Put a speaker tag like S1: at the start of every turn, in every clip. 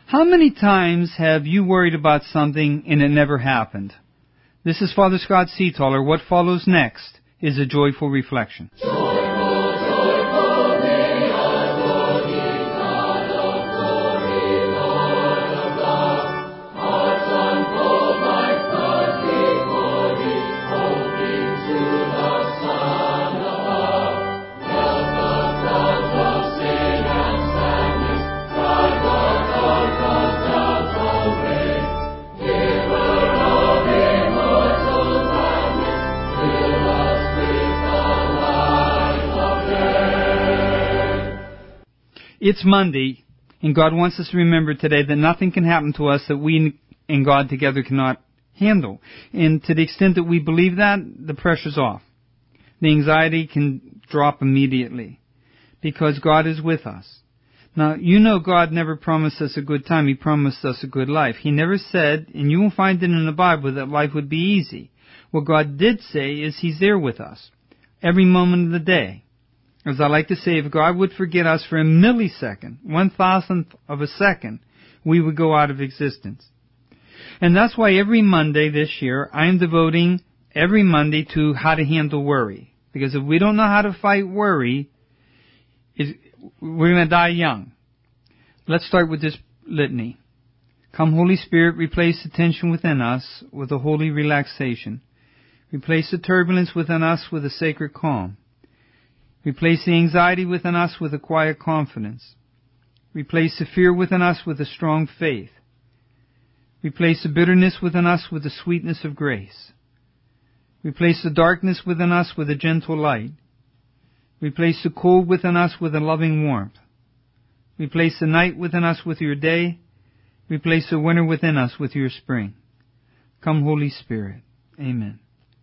S1: How many times have you worried about something and it never happened? This is Father Scott Seataller. What follows next is a joyful reflection. It's Monday, and God wants us to remember today that nothing can happen to us that we and God together cannot handle. And to the extent that we believe that, the pressure's off. The anxiety can drop immediately because God is with us. Now, you know God never promised us a good time. He promised us a good life. He never said, and you will find it in the Bible, that life would be easy. What God did say is He's there with us every moment of the day. As I like to say, if God would forget us for a millisecond, 1,000th of a second, we would go out of existence. And that's why every Monday this year, I am devoting every Monday to how to handle worry. Because if we don't know how to fight worry, we're going to die young. Let's start with this litany. Come, Holy Spirit, replace the tension within us with a holy relaxation. Replace the turbulence within us with a sacred calm. Replace the anxiety within us with a quiet confidence. Replace the fear within us with a strong faith. Replace the bitterness within us with the sweetness of grace. Replace the darkness within us with a gentle light. Replace the cold within us with a loving warmth. Replace the night within us with your day. Replace the winter within us with your spring. Come, Holy Spirit. Amen.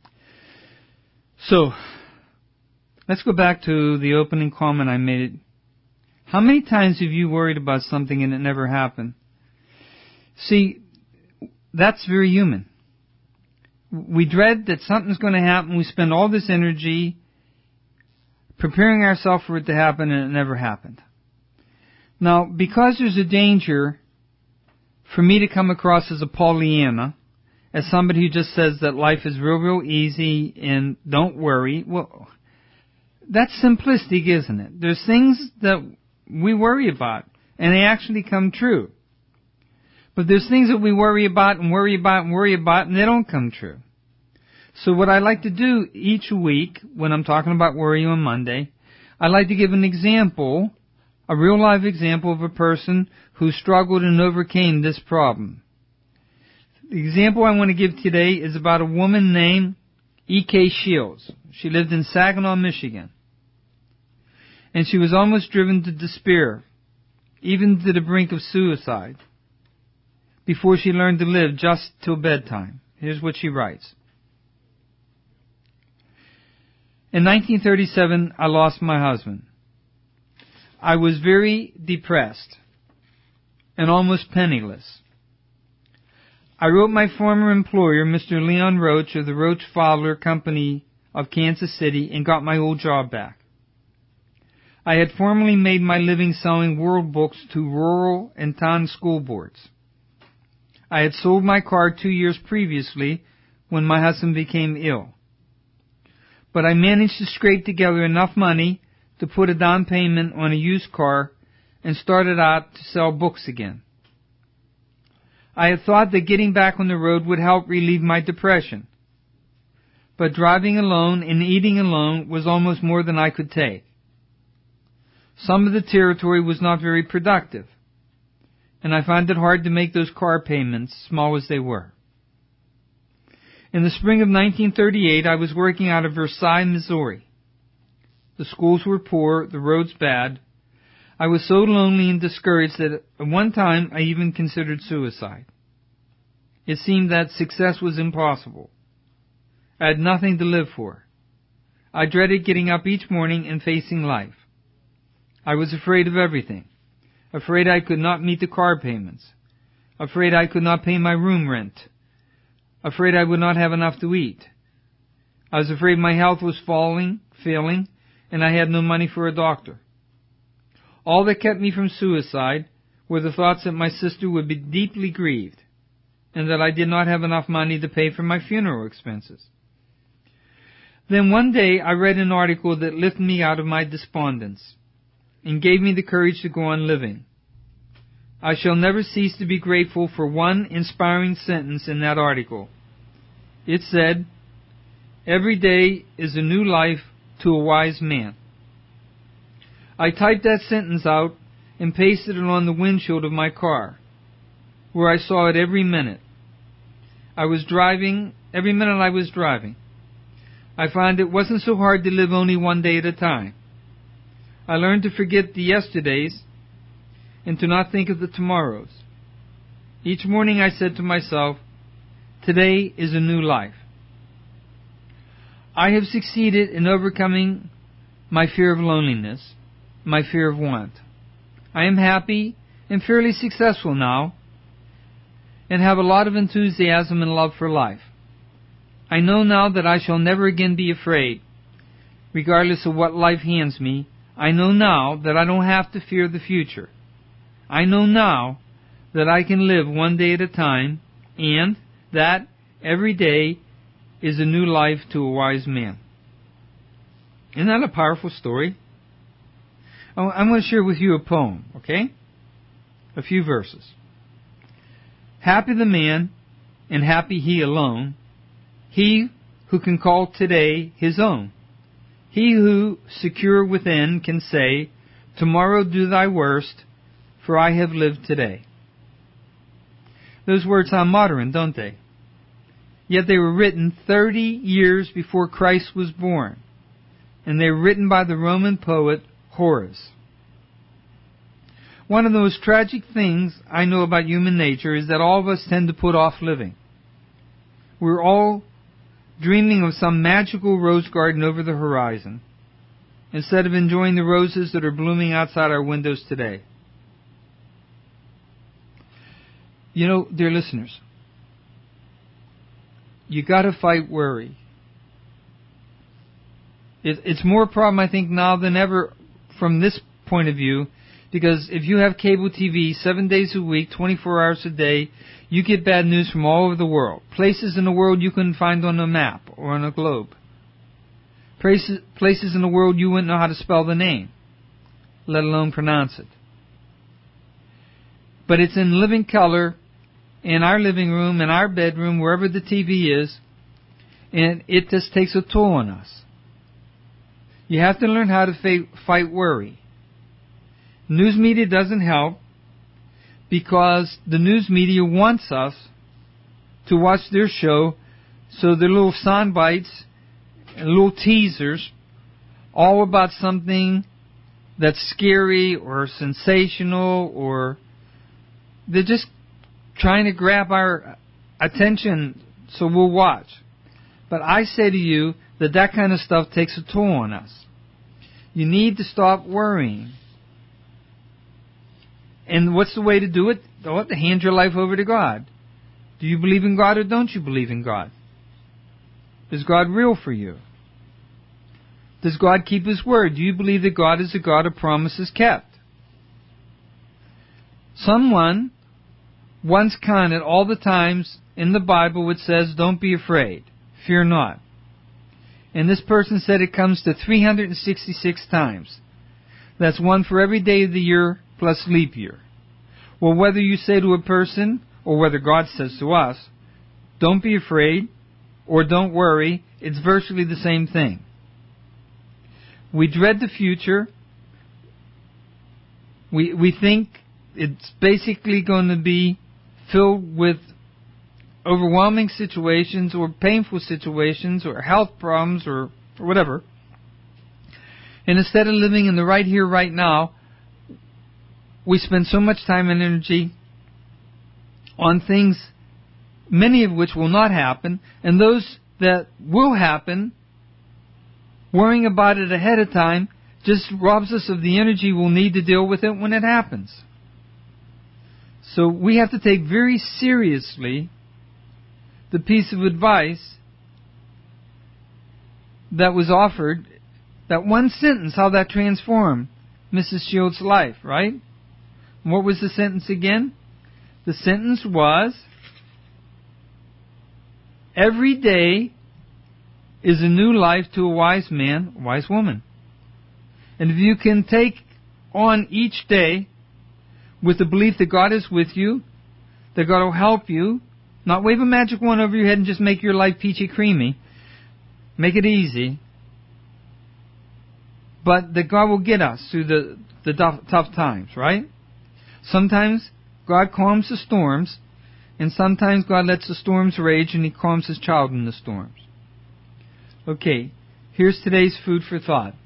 S1: So, let's go back to the opening comment I made. How many times have you worried about something and it never happened? See, that's very human. We dread that something's going to happen. We spend all this energy preparing ourselves for it to happen, and it never happened. Now, because there's a danger for me to come across as a Pollyanna, as somebody who just says that life is real easy and don't worry, well, that's simplistic, isn't it? There's things that we worry about, and they actually come true. But there's things that we worry about, and they don't come true. So what I like to do each week, when I'm talking about worry on Monday, I like to give an example, a real-life example of a person who struggled and overcame this problem. The example I want to give today is about a woman named E.K. Shields. She lived in Saginaw, Michigan. And she was almost driven to despair, even to the brink of suicide, before she learned to live just till bedtime. Here's what she writes. In 1937, I lost my husband. I was very depressed and almost penniless. I wrote my former employer, Mr. Leon Roach of the Roach Fowler Company of Kansas City, and got my old job back. I had formerly made my living selling world books to rural and town school boards. I had sold my car 2 years previously when my husband became ill. But I managed to scrape together enough money to put a down payment on a used car and started out to sell books again. I had thought that getting back on the road would help relieve my depression. But driving alone and eating alone was almost more than I could take. Some of the territory was not very productive, and I found it hard to make those car payments, small as they were. In the spring of 1938, I was working out of Versailles, Missouri. The schools were poor, the roads bad. I was so lonely and discouraged that at one time I even considered suicide. It seemed that success was impossible. I had nothing to live for. I dreaded getting up each morning and facing life. I was afraid of everything. Afraid I could not meet the car payments. Afraid I could not pay my room rent. Afraid I would not have enough to eat. I was afraid my health was failing, and I had no money for a doctor. All that kept me from suicide were the thoughts that my sister would be deeply grieved and that I did not have enough money to pay for my funeral expenses. Then one day I read an article that lifted me out of my despondence and gave me the courage to go on living. I shall never cease to be grateful for one inspiring sentence in that article. It said, "Every day is a new life to a wise man." I typed that sentence out and pasted it on the windshield of my car, where I saw it every minute. Every minute I was driving. I found it wasn't so hard to live only one day at a time. I learned to forget the yesterdays and to not think of the tomorrows. Each morning I said to myself, today is a new life. I have succeeded in overcoming my fear of loneliness, my fear of want. I am happy and fairly successful now and have a lot of enthusiasm and love for life. I know now that I shall never again be afraid, regardless of what life hands me. I know now that I don't have to fear the future. I know now that I can live one day at a time and that every day is a new life to a wise man. Isn't that a powerful story? I'm going to share with you a poem, okay? A few verses. Happy the man, and happy he alone, he who can call today his own. He who, secure within, can say, tomorrow do thy worst, for I have lived today. Those words sound modern, don't they? Yet they were written 30 years before Christ was born, and they were written by the Roman poet Horace. One of the most tragic things I know about human nature is that all of us tend to put off living. We're all dreaming of some magical rose garden over the horizon, instead of enjoying the roses that are blooming outside our windows today. You know, dear listeners, you got to fight worry. It's more a problem, I think, now than ever from this point of view, because if you have cable TV 7 days a week, 24 hours a day, you get bad news from all over the world. Places in the world you couldn't find on a map or on a globe. Places in the world you wouldn't know how to spell the name, let alone pronounce it. But it's in living color in our living room, in our bedroom, wherever the TV is, and it just takes a toll on us. You have to learn how to fight worry. News media doesn't help because the news media wants us to watch their show, so their little sound bites and little teasers all about something that's scary or sensational, or they're just trying to grab our attention so we'll watch. But I say to you that kind of stuff takes a toll on us. You need to stop worrying. And what's the way to do it? You have to hand your life over to God. Do you believe in God or don't you believe in God? Is God real for you? Does God keep His word? Do you believe that God is a God of promises kept? Someone once counted all the times in the Bible which says, don't be afraid, fear not. And this person said it comes to 366 times. That's one for every day of the year plus leap year. Well, whether you say to a person or whether God says to us, don't be afraid or don't worry, it's virtually the same thing. We dread the future. We think it's basically going to be filled with overwhelming situations or painful situations or health problems or whatever. And instead of living in the right here, right now, we spend so much time and energy on things, many of which will not happen, and those that will happen, worrying about it ahead of time just robs us of the energy we'll need to deal with it when it happens. So we have to take very seriously the piece of advice that was offered, that one sentence, how that transformed Mrs. Shields' life, right? What was the sentence again? The sentence was, every day is a new life to a wise man, wise woman. And if you can take on each day with the belief that God is with you, that God will help you, not wave a magic wand over your head and just make your life peachy creamy, make it easy, but that God will get us through the tough times, right? Sometimes God calms the storms, and sometimes God lets the storms rage and He calms His child in the storms. Okay, here's today's food for thought.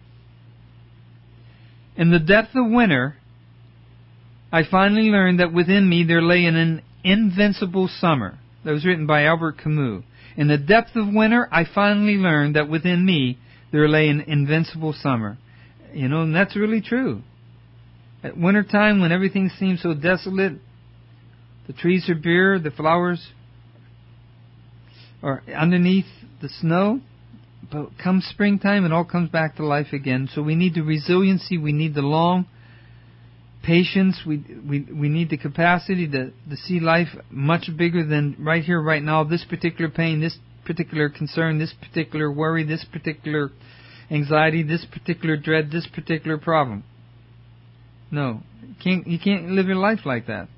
S1: In the depth of winter, I finally learned that within me there lay an invincible summer. That was written by Albert Camus. In the depth of winter, I finally learned that within me there lay an invincible summer. You know, and that's really true. At winter time, when everything seems so desolate, the trees are bare, the flowers are underneath the snow, but come springtime, it all comes back to life again. So we need the resiliency, we need the long patience, we need the capacity to see life much bigger than right here, right now, this particular pain, this particular concern, this particular worry, this particular anxiety, this particular dread, this particular problem. No, you can't live your life like that.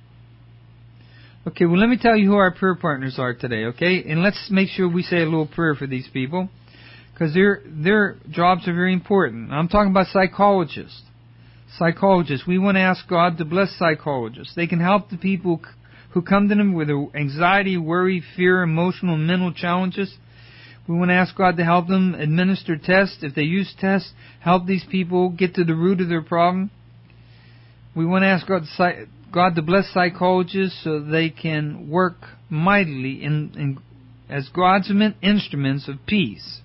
S1: Okay, well, let me tell you who our prayer partners are today, okay? And let's make sure we say a little prayer for these people, because their jobs are very important. I'm talking about psychologists. Psychologists. We want to ask God to bless psychologists. They can help the people who come to them with anxiety, worry, fear, emotional, and mental challenges. We want to ask God to help them administer tests. If they use tests, help these people get to the root of their problem. We want to ask God to bless psychologists so they can work mightily as God's instruments of peace.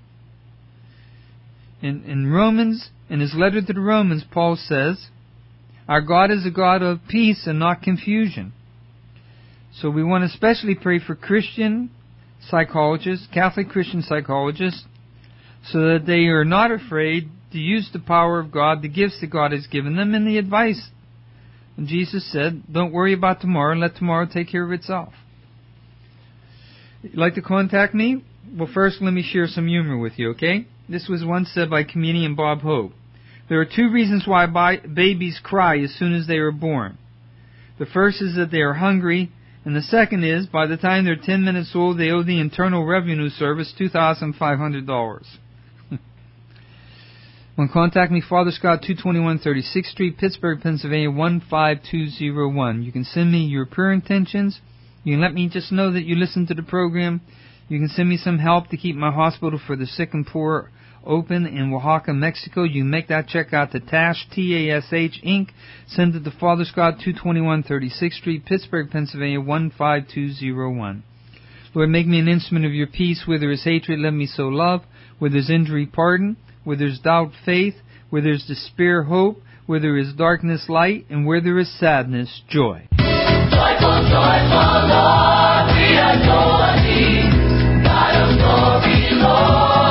S1: In Romans, in his letter to the Romans, Paul says, our God is a God of peace and not confusion. So we want to especially pray for Christian psychologists, Catholic Christian psychologists, so that they are not afraid to use the power of God, the gifts that God has given them, and the advice. And Jesus said, don't worry about tomorrow, let tomorrow take care of itself. You'd like to contact me? Well, first let me share some humor with you, okay? This was once said by comedian Bob Hope. There are two reasons why babies cry as soon as they are born. The first is that they are hungry, and the second is, by the time they're 10 minutes old, they owe the Internal Revenue Service $2,500. Want to contact me, Father Scott, 221 36th Street, Pittsburgh, Pennsylvania, 15201. You can send me your prayer intentions. You can let me just know that you listen to the program. You can send me some help to keep my hospital for the sick and poor open in Oaxaca, Mexico. You can make that check out to TASH, T-A-S-H, Inc. Send it to Father Scott, 221 36th Street, Pittsburgh, Pennsylvania, 15201. Lord, make me an instrument of your peace. Where there is hatred, let me sow love. Where there's injury, pardon. Where there's doubt, faith. Where there's despair, hope. Where there is darkness, light. And where there is sadness, joy.
S2: Joyful, joyful Lord, we adore thee. God of glory, Lord.